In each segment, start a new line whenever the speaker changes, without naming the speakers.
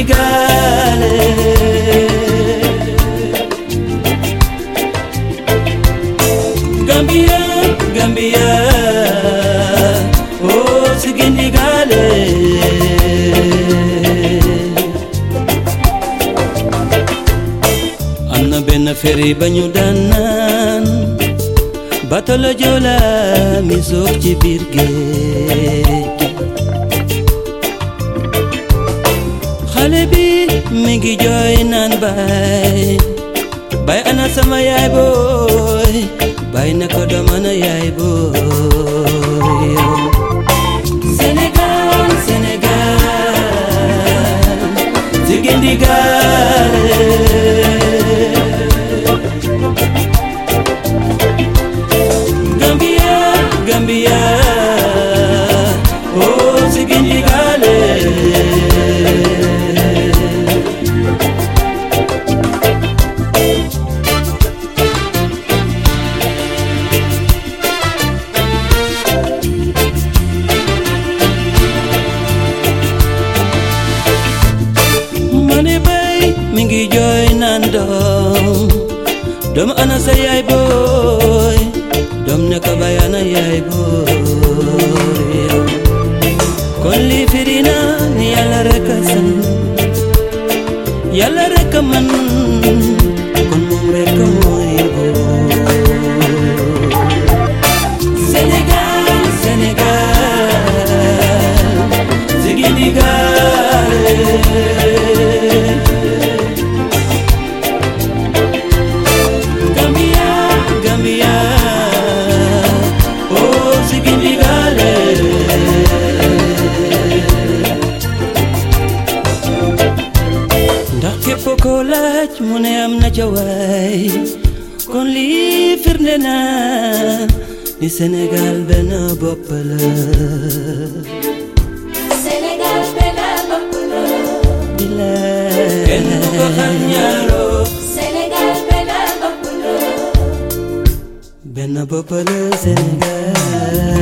Sénégal Gambia Gambia oh Sénégal am na benn ferry ba ñu daan naan bato la Joola mi soog ci biir géej xale bi mi ngi jooy naan bay ana sama yaay booy bay na ko doom ana yaay booy Sénégal Sénégal jigéen di gaale Gambia Gambia oh jigéen di gaale mi ngi jooy naan doom ana sa yaay booy doom ne ko bay ana yaay booy kon lii firi na ni Yàlla rekk a san Yàlla rekk a man kon moom rekk a mooy Sénégal Sénégal jigéen di gaale ko laaj mu ne am na jawaay kon lii firnde na ni Sénégal benn bopp la
Sénégal benn bopp la
bilaay kenn du ko xam ñaaroo
Sénégal benn bopp la
benn bopp la Sénégal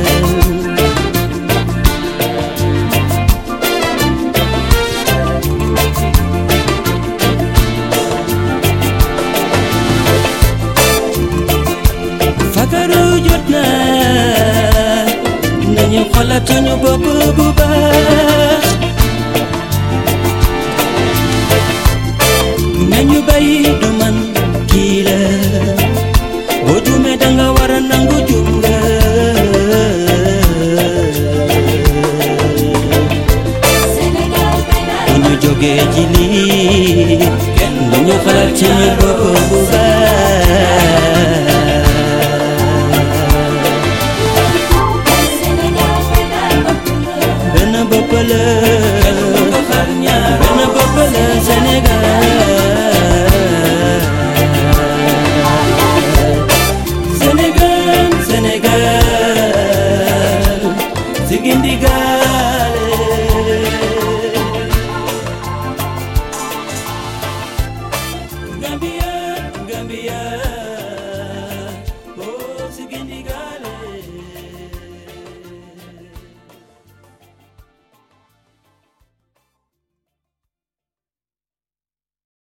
nañu xoolaat suñu bopp bu baax nañu bàyyi du man kii la boo juumee danga war a nangu juum nga bu ñu jógee ci lii nañu xoolaat suñu bopp bu baax